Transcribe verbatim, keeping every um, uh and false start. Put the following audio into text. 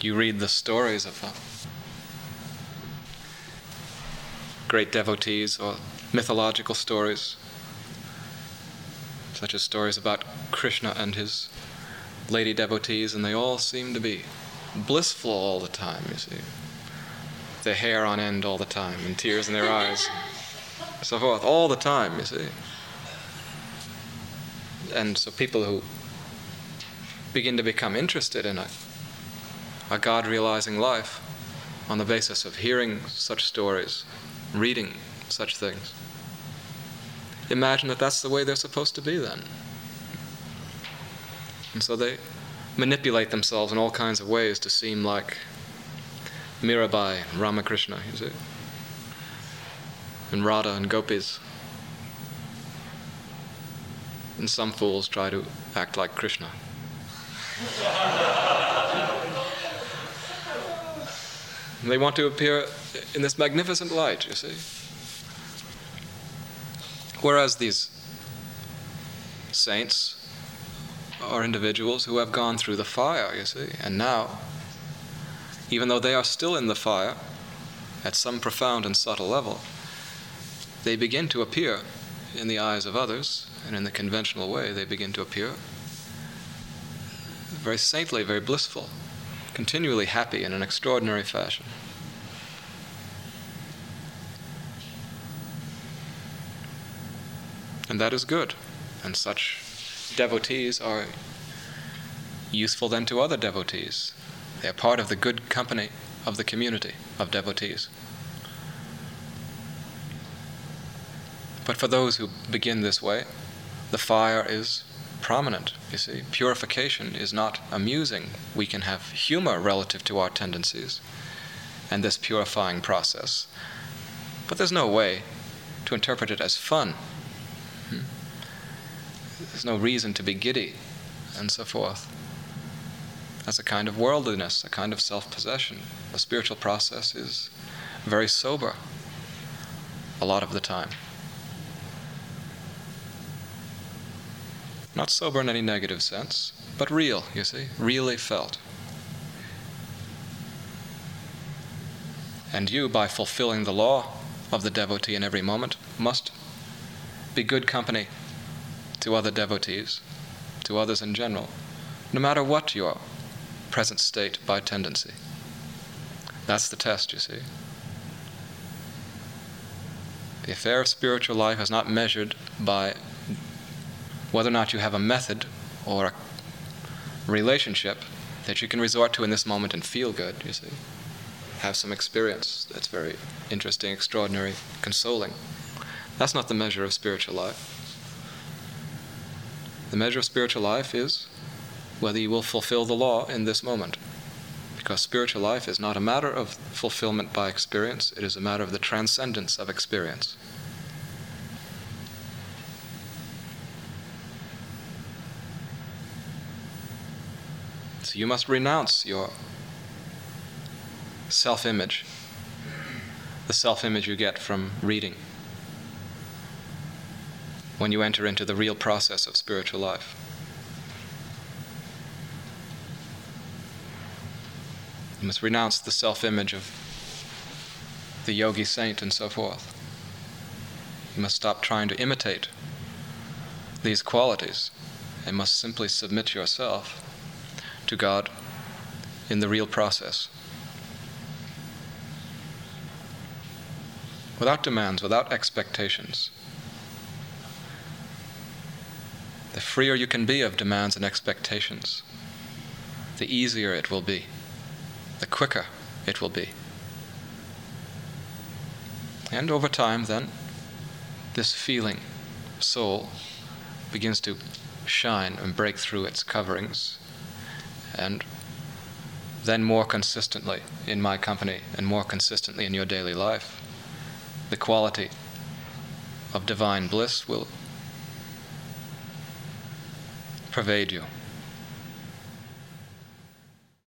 You read the stories of uh, great devotees or mythological stories, such as stories about Krishna and his lady devotees, and they all seem to be blissful all the time, you see. Their hair on end all the time, and tears in their eyes, so forth, all the time, you see. And so people who begin to become interested in a, a God-realizing life on the basis of hearing such stories, reading such things, imagine that that's the way they're supposed to be then. And so they manipulate themselves in all kinds of ways to seem like Mirabai and Ramakrishna, you see, and Radha and gopis. And some fools try to act like Krishna. They want to appear in this magnificent light, you see. Whereas these saints are individuals who have gone through the fire, you see, and now, even though they are still in the fire, at some profound and subtle level, they begin to appear in the eyes of others, and in the conventional way they begin to appear very saintly, very blissful, continually happy in an extraordinary fashion. And that is good, and such devotees are useful then to other devotees. They are part of the good company of the community of devotees. But for those who begin this way, the fire is prominent, you see. Purification is not amusing. We can have humor relative to our tendencies and this purifying process. But there's no way to interpret it as fun. Hmm? There's no reason to be giddy and so forth. That's a kind of worldliness, a kind of self-possession. The spiritual process is very sober a lot of the time. Not sober in any negative sense, but real, you see, really felt. And you, by fulfilling the law of the devotee in every moment, must be good company to other devotees, to others in general, no matter what your present state by tendency. That's the test, you see. The affair of spiritual life is not measured by whether or not you have a method or a relationship that you can resort to in this moment and feel good, you see. Have some experience that's very interesting, extraordinary, consoling. That's not the measure of spiritual life. The measure of spiritual life is whether you will fulfill the law in this moment. Because spiritual life is not a matter of fulfillment by experience, it is a matter of the transcendence of experience. So you must renounce your self-image, the self-image you get from reading, when you enter into the real process of spiritual life. You must renounce the self-image of the yogi saint and so forth. You must stop trying to imitate these qualities and must simply submit yourself to God in the real process. Without demands, without expectations. The freer you can be of demands and expectations, the easier it will be, the quicker it will be. And over time, then, this feeling, soul, begins to shine and break through its coverings, and then more consistently in my company and more consistently in your daily life, the quality of divine bliss will pervade you.